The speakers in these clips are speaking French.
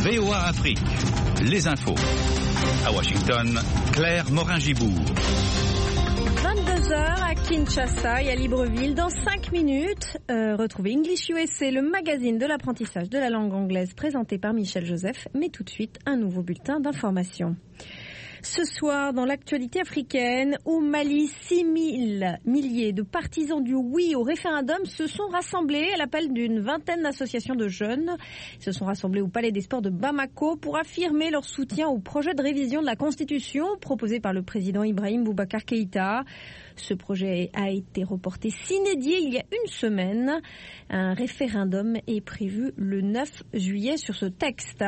VOA Afrique, les infos. À Washington, Claire Morin-Gibourg. 22h à Kinshasa et à Libreville. Dans 5 minutes, retrouvez English USA, le magazine de l'apprentissage de la langue anglaise présenté par Michel Joseph. Mais tout de suite, un nouveau bulletin d'information. Ce soir, dans l'actualité africaine, au Mali, 6 milliers de partisans du oui au référendum se sont rassemblés à l'appel d'une vingtaine d'associations de jeunes. Ils se sont rassemblés au Palais des Sports de Bamako pour affirmer leur soutien au projet de révision de la Constitution proposé par le président Ibrahim Boubacar Keïta. Ce projet a été reporté sine die il y a une semaine. Un référendum est prévu le 9 juillet sur ce texte.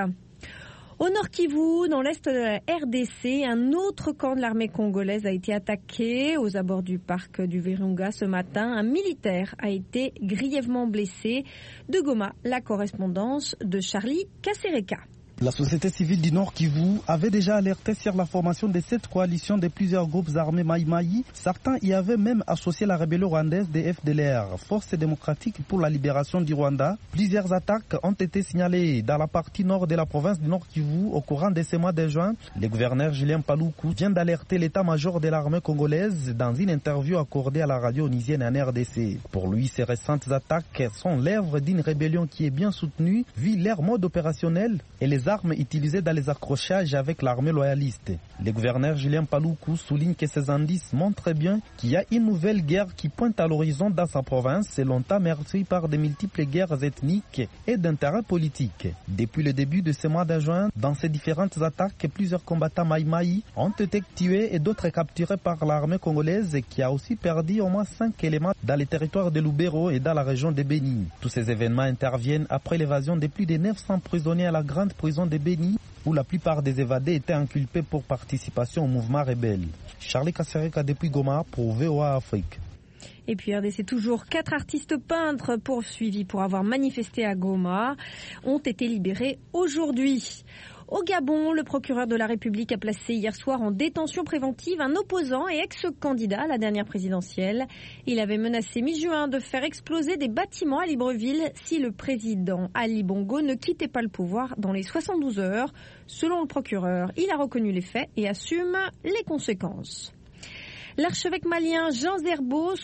Au Nord Kivu, dans l'est de la RDC, un autre camp de l'armée congolaise a été attaqué aux abords du parc du Virunga ce matin. Un militaire a été grièvement blessé. De Goma, la correspondance de Charlie Kasereka. La société civile du Nord Kivu avait déjà alerté sur la formation de cette coalition de plusieurs groupes armés Maï-Maï. Certains y avaient même associé la rébellion rwandaise des FDLR, Force démocratique pour la libération du Rwanda. Plusieurs attaques ont été signalées dans la partie nord de la province du Nord Kivu au courant de ce mois de juin. Le gouverneur Julien Paluku vient d'alerter l'état-major de l'armée congolaise dans une interview accordée à la radio onisienne en RDC. Pour lui, ces récentes attaques sont l'œuvre d'une rébellion qui est bien soutenue, vu leur mode opérationnel et les armes utilisées dans les accrochages avec l'armée loyaliste. Le gouverneur Julien Paluku souligne que ces indices montrent bien qu'il y a une nouvelle guerre qui pointe à l'horizon dans sa province, longtemps meurtrie par de multiples guerres ethniques et d'intérêts politiques. Depuis le début de ce mois de juin, dans ces différentes attaques, plusieurs combattants Maï-Maï ont été tués et d'autres capturés par l'armée congolaise qui a aussi perdu au moins 5 éléments dans les territoires de Lubero et dans la région de Beni. Tous ces événements interviennent après l'évasion de plus de 900 prisonniers à la grande prison de Beni, où la plupart des évadés étaient inculpés pour participation au mouvement rebelle. Charlie Kasereka depuis Goma pour VOA Afrique. Et puis RDC toujours, 4 artistes peintres poursuivis pour avoir manifesté à Goma ont été libérés aujourd'hui. Au Gabon, le procureur de la République a placé hier soir en détention préventive un opposant et ex-candidat à la dernière présidentielle. Il avait menacé mi-juin de faire exploser des bâtiments à Libreville si le président Ali Bongo ne quittait pas le pouvoir dans les 72 heures. Selon le procureur, il a reconnu les faits et assume les conséquences. L'archevêque malien Jean Zerbo,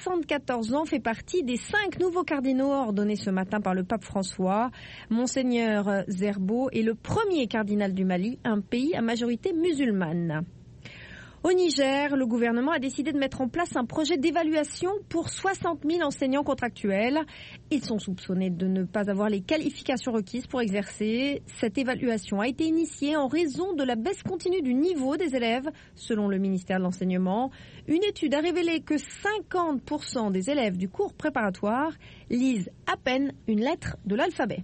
74 ans, fait partie des 5 nouveaux cardinaux ordonnés ce matin par le pape François. Monseigneur Zerbo est le premier cardinal du Mali, un pays à majorité musulmane. Au Niger, le gouvernement a décidé de mettre en place un projet d'évaluation pour 60 000 enseignants contractuels. Ils sont soupçonnés de ne pas avoir les qualifications requises pour exercer. Cette évaluation a été initiée en raison de la baisse continue du niveau des élèves, selon le ministère de l'Enseignement. Une étude a révélé que 50% des élèves du cours préparatoire lisent à peine une lettre de l'alphabet.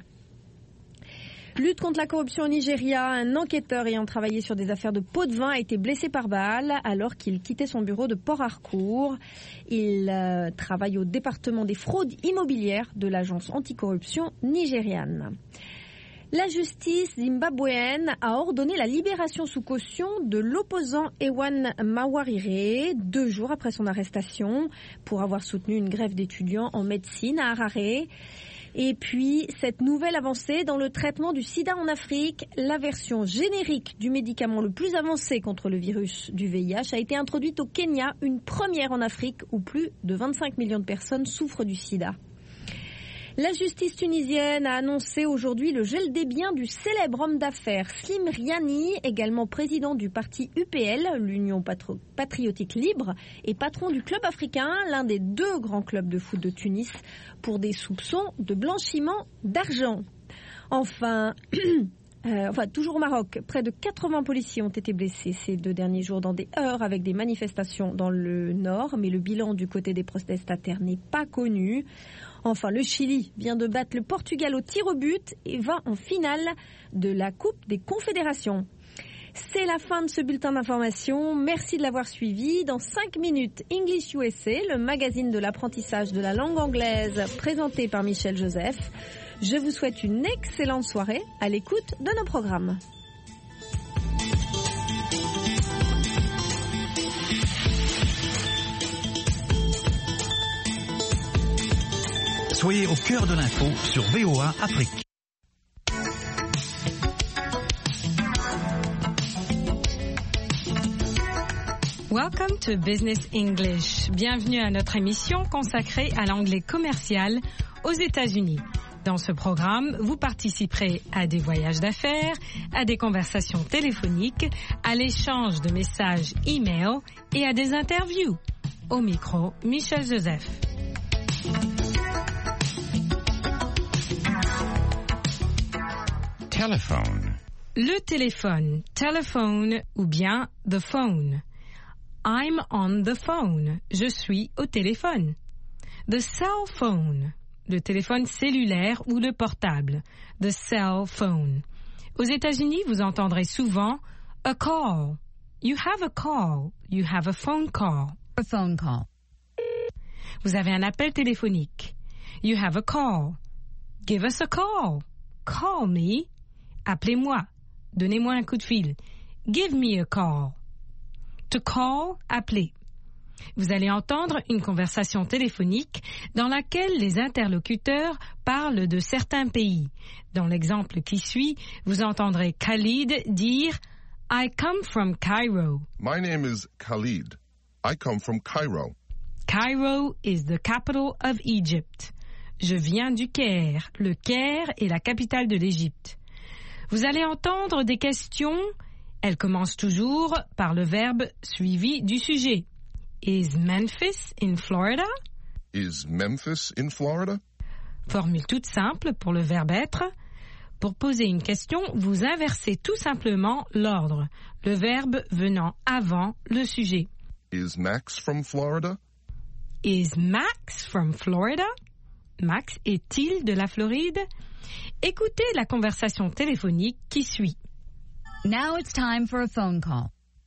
Lutte contre la corruption au Nigeria, un enquêteur ayant travaillé sur des affaires de pots de vin a été blessé par balle alors qu'il quittait son bureau de Port Harcourt. Il travaille au département des fraudes immobilières de l'agence anticorruption nigériane. La justice zimbabwéenne a ordonné la libération sous caution de l'opposant Ewan Mawarire 2 jours après son arrestation pour avoir soutenu une grève d'étudiants en médecine à Harare. Et puis, cette nouvelle avancée dans le traitement du sida en Afrique, la version générique du médicament le plus avancé contre le virus du VIH a été introduite au Kenya, une première en Afrique où plus de 25 millions de personnes souffrent du sida. La justice tunisienne a annoncé aujourd'hui le gel des biens du célèbre homme d'affaires Slim Riani, également président du parti UPL, l'Union patriotique libre, et patron du Club africain, l'un des 2 grands clubs de foot de Tunis, pour des soupçons de blanchiment d'argent. Enfin, toujours au Maroc, près de 80 policiers ont été blessés ces 2 derniers jours dans des heurts avec des manifestations dans le nord, mais le bilan du côté des protestataires n'est pas connu. Enfin, le Chili vient de battre le Portugal au tir au but et va en finale de la Coupe des Confédérations. C'est la fin de ce bulletin d'information. Merci de l'avoir suivi. Dans 5 minutes, English USA, le magazine de l'apprentissage de la langue anglaise présenté par Michel Joseph. Je vous souhaite une excellente soirée à l'écoute de nos programmes. Soyez au cœur de l'info sur VOA Afrique. Welcome to Business English. Bienvenue à notre émission consacrée à l'anglais commercial aux États-Unis. Dans ce programme, vous participerez à des voyages d'affaires, à des conversations téléphoniques, à l'échange de messages e-mail et à des interviews. Au micro, Michel Joseph. Telephone. Le téléphone, telephone ou bien the phone. I'm on the phone. Je suis au téléphone. The cell phone. Le téléphone cellulaire ou le portable. The cell phone. Aux États-Unis, vous entendrez souvent a call. You have a call. You have a phone call. A phone call. Vous avez un appel téléphonique. You have a call. Give us a call. Call me. Appelez-moi. Donnez-moi un coup de fil. Give me a call. To call, appeler. Vous allez entendre une conversation téléphonique dans laquelle les interlocuteurs parlent de certains pays. Dans l'exemple qui suit, vous entendrez Khalid dire « I come from Cairo ». My name is Khalid. I come from Cairo. Cairo is the capital of Egypt. Je viens du Caire. Le Caire est la capitale de l'Égypte. Vous allez entendre des questions. Elles commencent toujours par le verbe suivi du sujet. Is Memphis in Florida? Is Memphis in Florida? Formule toute simple pour le verbe être. Pour poser une question, vous inversez tout simplement l'ordre, le verbe venant avant le sujet. Is Max from Florida? Is Max from Florida? Max est-il de la Floride? Écoutez la conversation téléphonique qui suit. Now it's time for a phone call.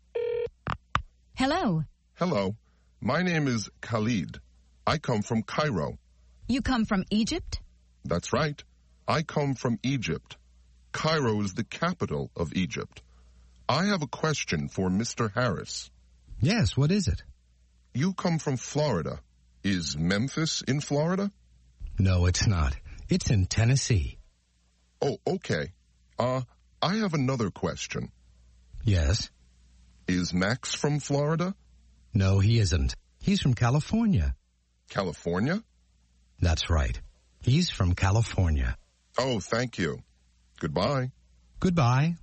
Hello. Hello. My name is Khalid. I come from Cairo. You come from Egypt? That's right. I come from Egypt. Cairo is the capital of Egypt. I have a question for Mr. Harris. Yes, what is it? You come from Florida. Is Memphis in Florida? No, it's not. It's in Tennessee. Oh, okay. I have another question. Yes? Is Max from Florida? No, he isn't. He's from California. California? That's right. He's from California. Oh, thank you. Goodbye. Goodbye.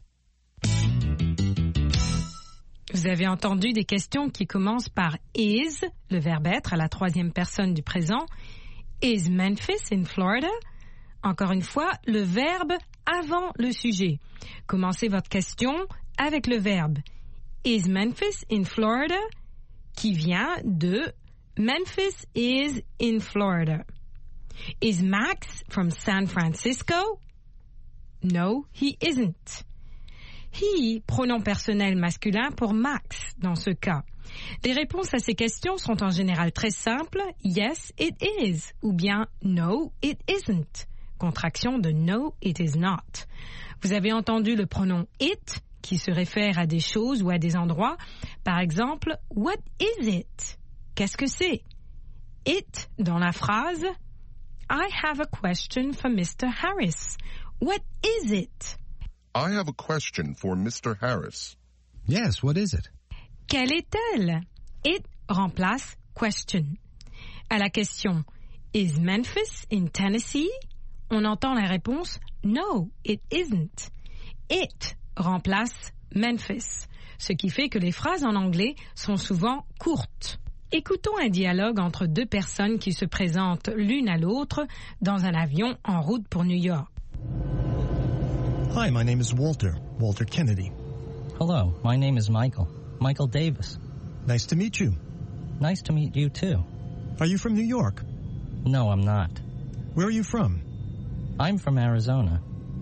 Vous avez entendu des questions qui commencent par is, le verbe être à la troisième personne du présent. Is Memphis in Florida? Encore une fois, le verbe avant le sujet. Commencez votre question avec le verbe Is Memphis in Florida? Qui vient de Memphis is in Florida. Is Max from San Francisco? No, he isn't. He, pronom personnel masculin pour Max dans ce cas. Les réponses à ces questions sont en général très simples. Yes, it is. Ou bien no, it isn't. Contraction de no, it is not. Vous avez entendu le pronom it qui se réfère à des choses ou à des endroits. Par exemple, what is it? Qu'est-ce que c'est? It dans la phrase I have a question for Mr. Harris. What is it? I have a question for Mr. Harris. Yes, what is it? Quelle est-elle? It remplace question. À la question Is Memphis in Tennessee? On entend la réponse No, it isn't. It remplace Memphis, ce qui fait que les phrases en anglais sont souvent courtes. Écoutons un dialogue entre deux personnes qui se présentent l'une à l'autre dans un avion en route pour New York. Hi, my name is Walter Kennedy. Hello, my name is Michael Davis. Nice to meet you. Nice to meet you too. Are you from New York? No, I'm not. Where are you from? I'm from Arizona.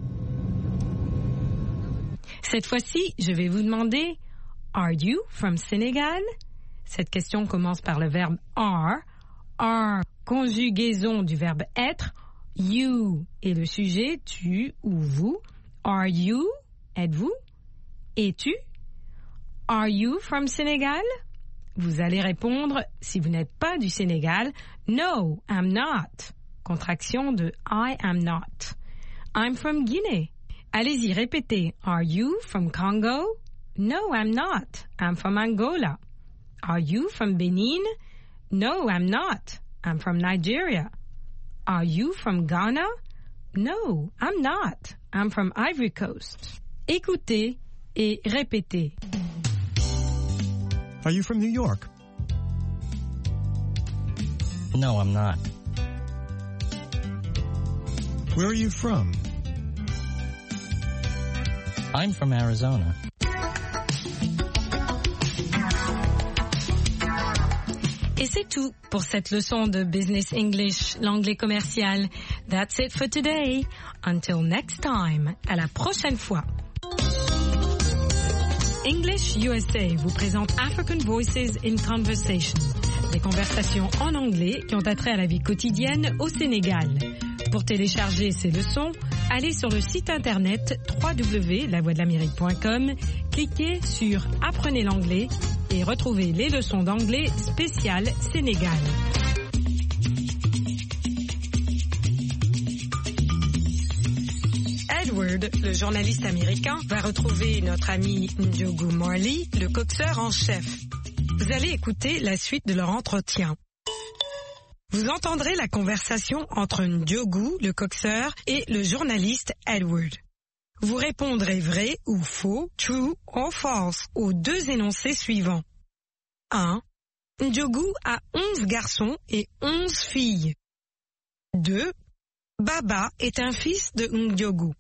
Cette fois-ci, je vais vous demander Are you from Senegal? Cette question commence par le verbe are. Are, conjugaison du verbe être. You est le sujet, tu ou vous. Are you? Êtes-vous? Es-tu? Are you from Senegal? Vous allez répondre, si vous n'êtes pas du Sénégal, No, I'm not. Contraction de I am not. I'm from Guinée. Allez-y, répétez. Are you from Congo? No, I'm not. I'm from Angola. Are you from Benin? No, I'm not. I'm from Nigeria. Are you from Ghana? No, I'm not. I'm from Ivory Coast. Écoutez et répétez. Are you from New York? No, I'm not. Where are you from? I'm from Arizona. Et c'est tout pour cette leçon de Business English, l'anglais commercial. That's it for today. Until next time. À la prochaine fois. English USA vous présente African Voices in Conversation. Des conversations en anglais qui ont attrait à la vie quotidienne au Sénégal. Pour télécharger ces leçons, allez sur le site internet www.lavoixdelamérique.com, cliquez sur Apprenez l'anglais et retrouvez les leçons d'anglais spéciales Sénégal. Edward, le journaliste américain, va retrouver notre ami Ndiogu Marley, le coxeur en chef. Vous allez écouter la suite de leur entretien. Vous entendrez la conversation entre Ndiogu, le coxeur, et le journaliste Edward. Vous répondrez vrai ou faux, true or false, aux deux énoncés suivants. 1. Ndiogu a 11 garçons et 11 filles. 2. Baba est un fils de Ndiogu.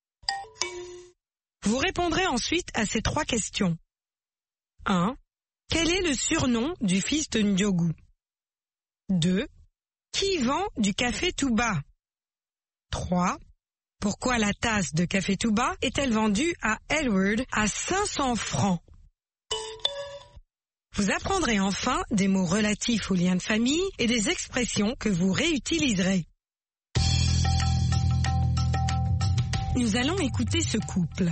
Vous répondrez ensuite à ces 3 questions. 1. Quel est le surnom du fils de Ndiogu? 2. Qui vend du café Touba? 3. Pourquoi la tasse de café Touba est-elle vendue à Edward à 500 francs? Vous apprendrez enfin des mots relatifs aux liens de famille et des expressions que vous réutiliserez. Nous allons écouter ce couple.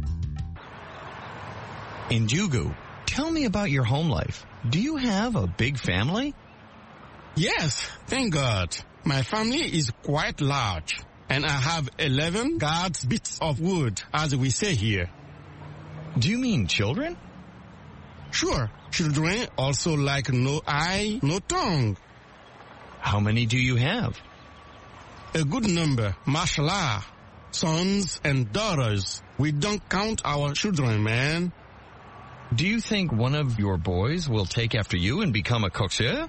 Ndiogu, tell me about your home life. Do you have a big family? Yes, thank God. My family is quite large, and I have 11 guards bits of wood, as we say here. Do you mean children? Sure, children also like no eye, no tongue. How many do you have? A good number, mashallah. Sons and daughters. We don't count our children, man. Do you think one of your boys will take after you and become a coxeur?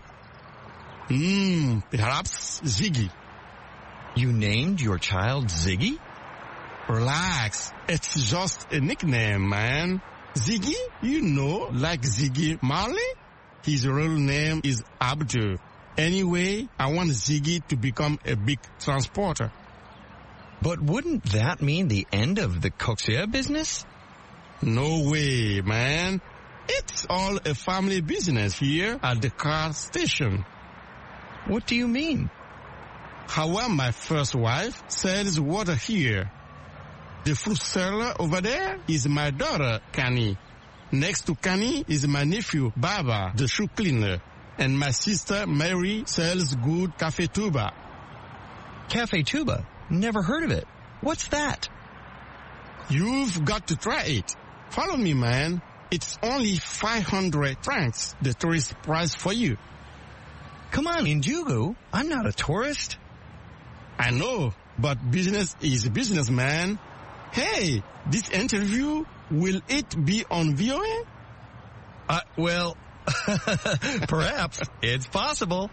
Perhaps Ziggy. You named your child Ziggy? Relax. It's just a nickname, man. Ziggy, you know, like Ziggy Marley? His real name is Abdul. Anyway, I want Ziggy to become a big transporter. But wouldn't that mean the end of the coxeur business? No way, man. It's all a family business here at the car station. What do you mean? Hawa, my first wife, sells water here. The fruit seller over there is my daughter, Kani. Next to Kani is my nephew, Baba, the shoe cleaner. And my sister, Mary, sells good Café Touba. Café Touba? Never heard of it. What's that? You've got to try it. Follow me, man. It's only 500 francs, the tourist price for you. Come on, Ndiogu. I'm not a tourist. I know, but business is business, man. Hey, this interview, will it be on VOA? Well, perhaps. It's possible.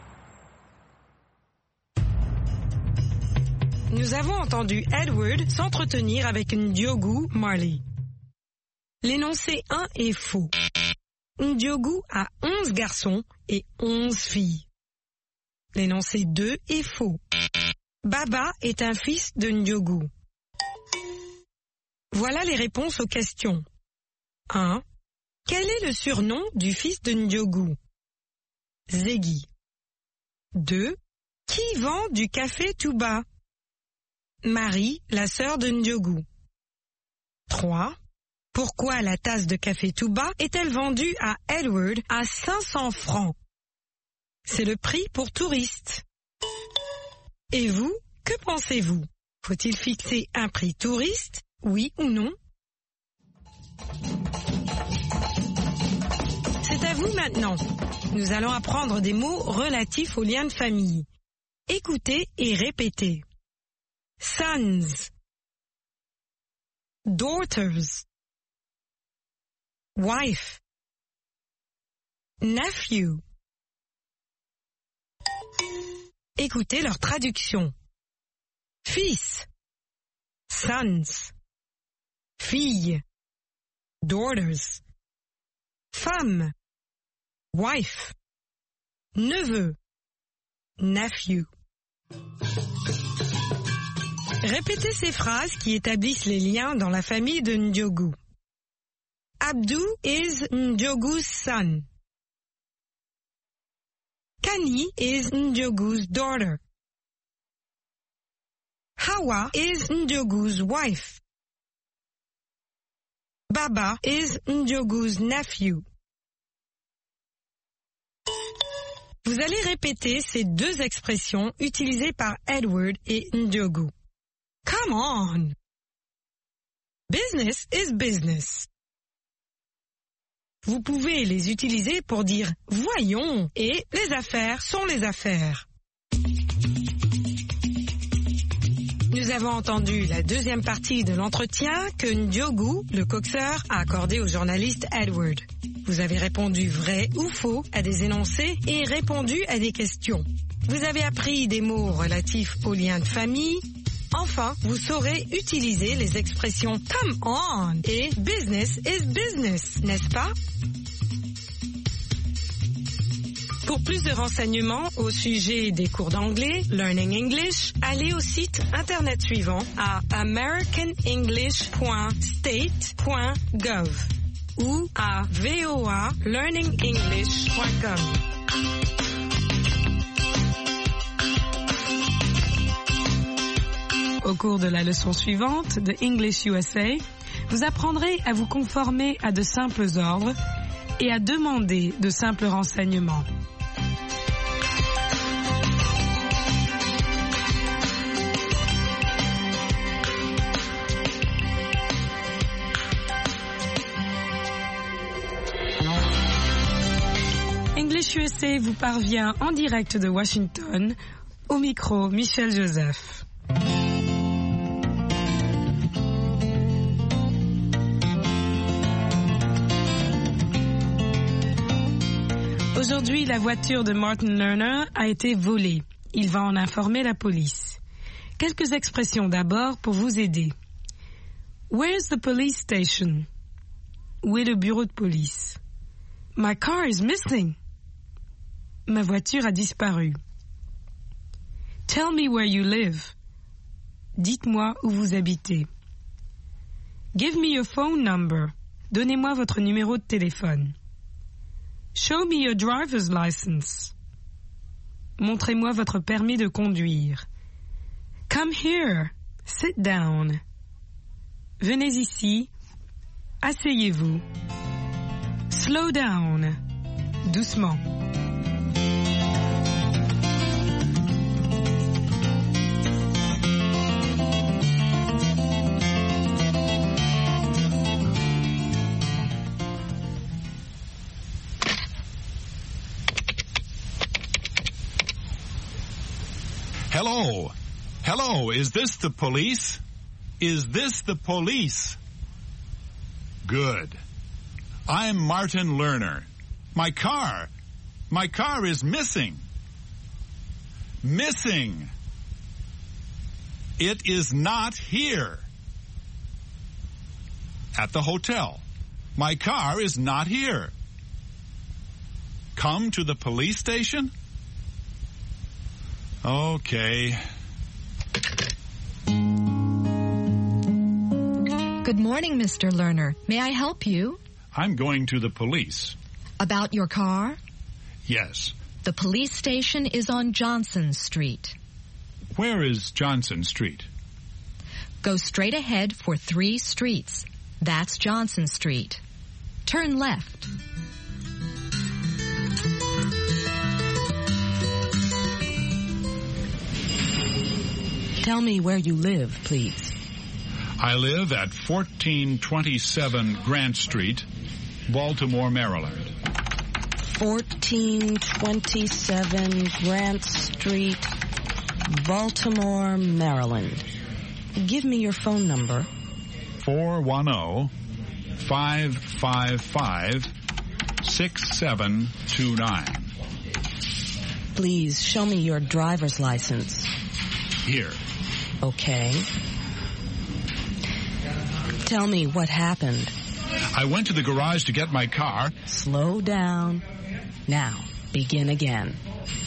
Nous avons entendu Edward s'entretenir avec Ndiogu Marley. L'énoncé 1 est faux. Ndiogu a 11 garçons et 11 filles. L'énoncé 2 est faux. Baba est un fils de Ndiogu. Voilà les réponses aux questions. 1. Quel est le surnom du fils de Ndiogu? Ziggy. 2. Qui vend du café Touba? Marie, la sœur de Ndiogu. 3. Pourquoi la tasse de café Touba est-elle vendue à Edward à 500 francs? C'est le prix pour touristes. Et vous, que pensez-vous? Faut-il fixer un prix touriste, oui ou non? C'est à vous maintenant. Nous allons apprendre des mots relatifs aux liens de famille. Écoutez et répétez. Sons, daughters, wife, nephew. Écoutez leur traduction. Fils, sons, fille, daughters, femme, wife, neveu, nephew. Répétez ces phrases qui établissent les liens dans la famille de Ndiogu. Abdou is Ndiogu's son. Kani is Ndiogu's daughter. Hawa is Ndiogu's wife. Baba is Ndiogu's nephew. Vous allez répéter ces deux expressions utilisées par Edward et Ndiogu. Come on! Business is business. Vous pouvez les utiliser pour dire « voyons » et « les affaires sont les affaires ». Nous avons entendu la deuxième partie de l'entretien que Ndiogu, le coxeur, a accordé au journaliste Edward. Vous avez répondu vrai ou faux à des énoncés et répondu à des questions. Vous avez appris des mots relatifs aux liens de famille. Enfin, vous saurez utiliser les expressions « come on » et « business is business », n'est-ce pas? Pour plus de renseignements au sujet des cours d'anglais, Learning English, allez au site internet suivant à americanenglish.state.gov ou à voalearningenglish.com. Au cours de la leçon suivante de English USA, vous apprendrez à vous conformer à de simples ordres et à demander de simples renseignements. English USA vous parvient en direct de Washington, au micro Michel Joseph. Aujourd'hui, la voiture de Martin Lerner a été volée. Il va en informer la police. Quelques expressions d'abord pour vous aider. Where's the police station? Où est le bureau de police? My car is missing. Ma voiture a disparu. Tell me where you live. Dites-moi où vous habitez. Give me your phone number. Donnez-moi votre numéro de téléphone. Show me your driver's license. Montrez-moi votre permis de conduire. Come here. Sit down. Venez ici. Asseyez-vous. Slow down. Doucement. Hello. Hello, is this the police? Is this the police? Good. I'm Martin Lerner. My car is missing. Missing. It is not here. At the hotel. My car is not here. Come to the police station? Okay. Good morning, Mr. Lerner. May I help you? I'm going to the police. About your car? Yes. The police station is on Johnson Street. Where is Johnson Street? Go straight ahead for 3 streets. That's Johnson Street. Turn left. Tell me where you live, please. I live at 1427 Grant Street, Baltimore, Maryland. 1427 Grant Street, Baltimore, Maryland. Give me your phone number. 410-555-6729. Please show me your driver's license. Here. Okay. Tell me what happened. I went to the garage to get my car. Slow down. Now, begin again.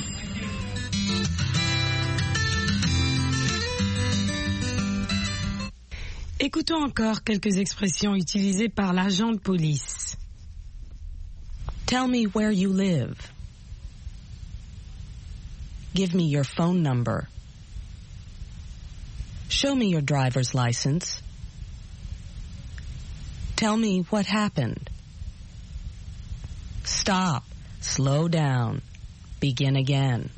Écoutons encore quelques expressions utilisées par l'agent de police. Tell me where you live. Give me your phone number. Show me your driver's license. Tell me what happened. Stop. Slow down. Begin again.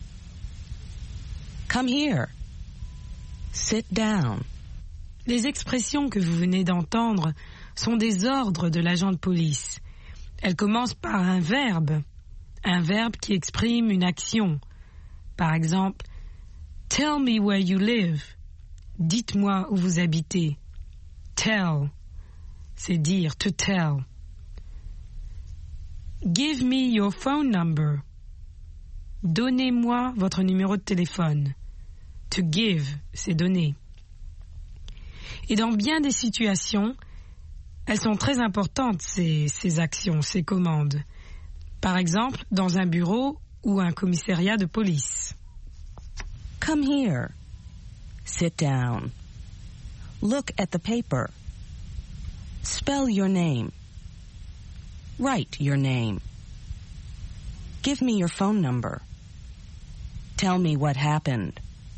Come here. Sit down. Les expressions que vous venez d'entendre sont des ordres de l'agent de police. Elles commencent par un verbe qui exprime une action. Par exemple, tell me where you live. Dites-moi où vous habitez. Tell, c'est dire, to tell. Give me your phone number. Donnez-moi votre numéro de téléphone. To give, c'est donner. Et dans bien des situations, elles sont très importantes, ces actions, ces commandes. Par exemple, dans un bureau ou un commissariat de police. Come here. Sit down. Look at the paper. Spell your name. Write your name. Give me your phone number. Tell me what happened.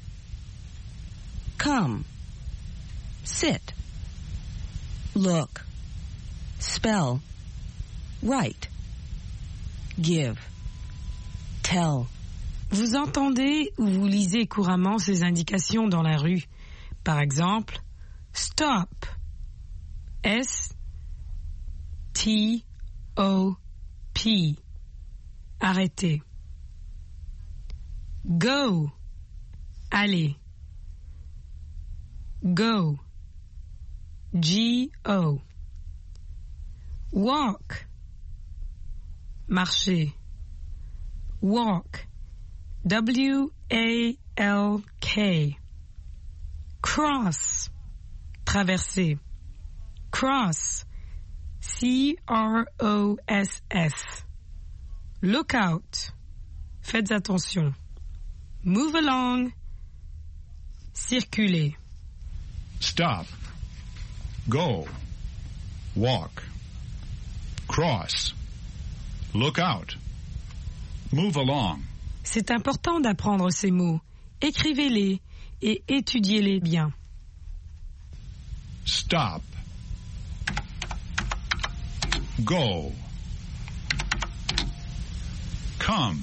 Come. Sit. Look. Spell. Write. Give. Tell. Vous entendez ou vous lisez couramment ces indications dans la rue. Par exemple, stop. S-T-O-P. Arrêtez. Go. Allez. Go. G-O. Walk. Marcher. Walk. W-A-L-K. Cross. Traverser. Cross. C-R-O-S-S. Look out. Faites attention. Move along. Circuler. Stop. Go. Walk. Cross. Look out. Move along. C'est important d'apprendre ces mots. Écrivez-les et étudiez-les bien. Stop. Go. Come.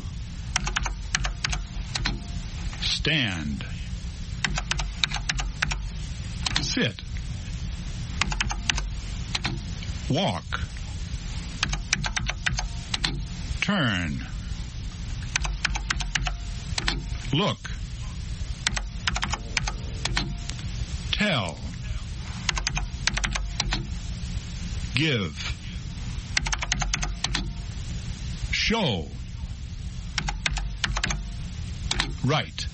Stand. Sit. Walk. Turn. Look. Tell. Give. Show. Write.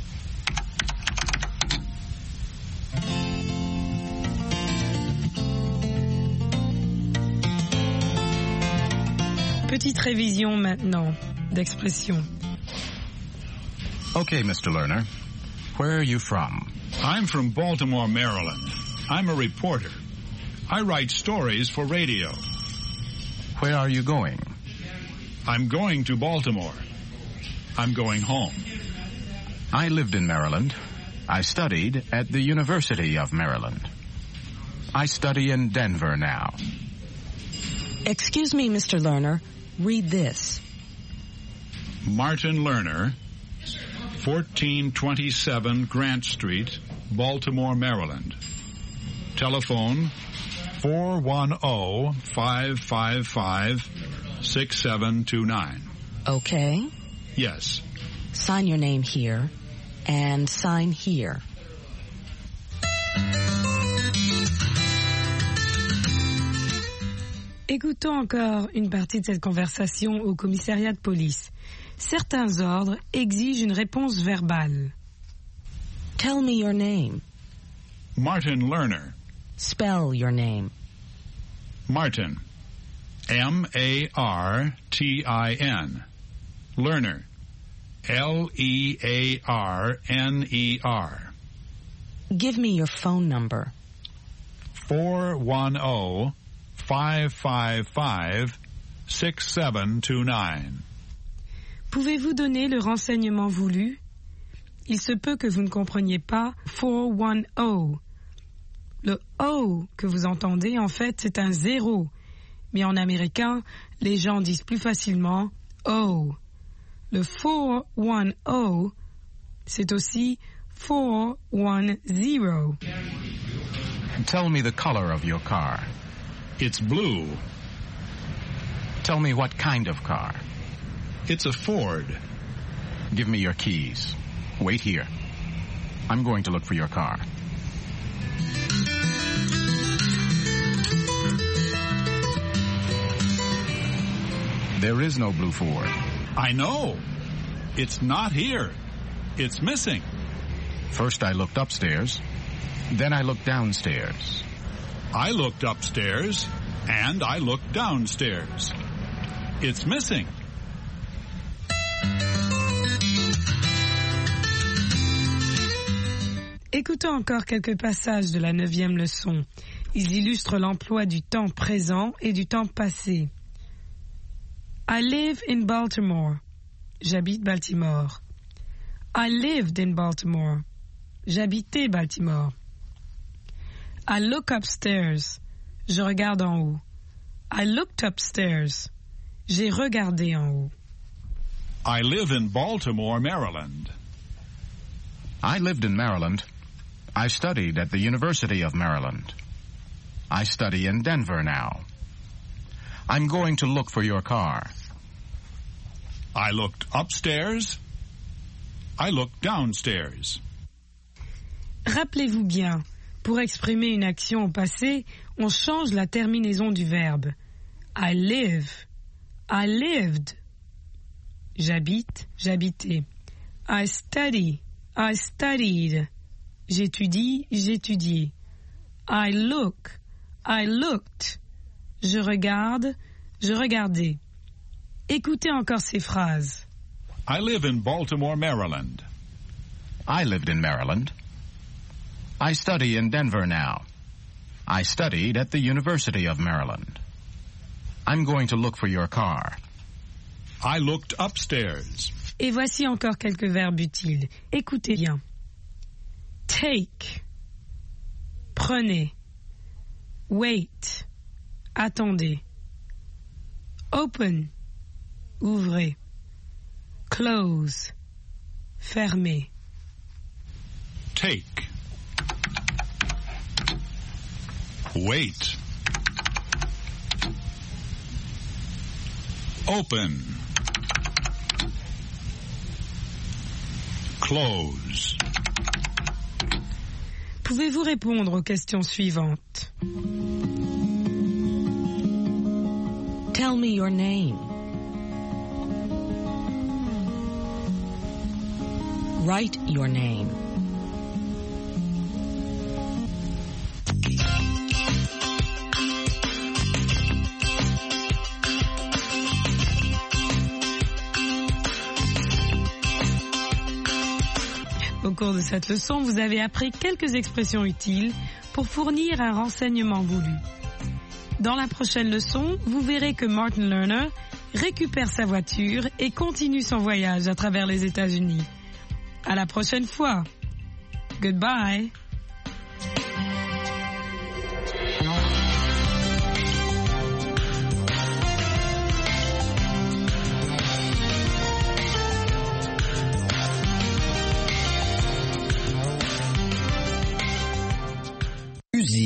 Petite révision maintenant d'expression. Okay, Mr. Lerner. Where are you from? I'm from Baltimore, Maryland. I'm a reporter. I write stories for radio. Where are you going? I'm going to Baltimore. I'm going home. I lived in Maryland. I studied at the University of Maryland. I study in Denver now. Excuse me, Mr. Lerner. Read this. Martin Lerner, 1427 Grant Street, Baltimore, Maryland. Telephone 410-555 6729. Okay. Yes. Sign your name here and sign here. Écoutons encore une partie de cette conversation au commissariat de police. Certains ordres exigent une réponse verbale. Tell me your name. Martin Lerner. Spell your name. Martin. M-A-R-T-I-N. Lerner. L-E-A-R-N-E-R. Give me your phone number. 410-555-6729. Pouvez-vous donner le renseignement voulu? Il se peut que vous ne compreniez pas 410. Le O que vous entendez, en fait, c'est un 0. Mais en américain, les gens disent plus facilement O. Le 410, c'est aussi 410. Tell me the color of your car. It's blue. Tell me what kind of car. It's a Ford. Give me your keys. Wait here. I'm going to look for your car. There is no blue Ford. I know. It's not here. It's missing. First I looked upstairs. Then I looked downstairs. I looked upstairs and I looked downstairs. It's missing. Écoutons encore quelques passages de la 9e leçon. Ils illustrent l'emploi du temps présent et du temps passé. I live in Baltimore. J'habite Baltimore. I lived in Baltimore. J'habitais Baltimore. I look upstairs. Je regarde en haut. I looked upstairs. J'ai regardé en haut. I live in Baltimore, Maryland. I lived in Maryland. I studied at the University of Maryland. I study in Denver now. I'm going to look for your car. I looked upstairs. I looked downstairs. Rappelez-vous bien, pour exprimer une action au passé, on change la terminaison du verbe. I live. I lived. J'habite, j'habitais. I study. I studied. J'étudie, j'étudiais. I look. I looked. Je regarde, je regardais. Écoutez encore ces phrases. I live in Baltimore, Maryland. I lived in Maryland. I study in Denver now. I studied at the University of Maryland. I'm going to look for your car. I looked upstairs. Et voici encore quelques verbes utiles. Écoutez bien. Take. Prenez. Wait. Attendez. Open. Ouvrez. Close. Fermez. Take. Wait. Open. Close. Pouvez-vous répondre aux questions suivantes? Tell me your name. Write your name. Au cours de cette leçon, vous avez appris quelques expressions utiles pour fournir un renseignement voulu. Dans la prochaine leçon, vous verrez que Martin Lerner récupère sa voiture et continue son voyage à travers les États-Unis. À la prochaine fois. Goodbye.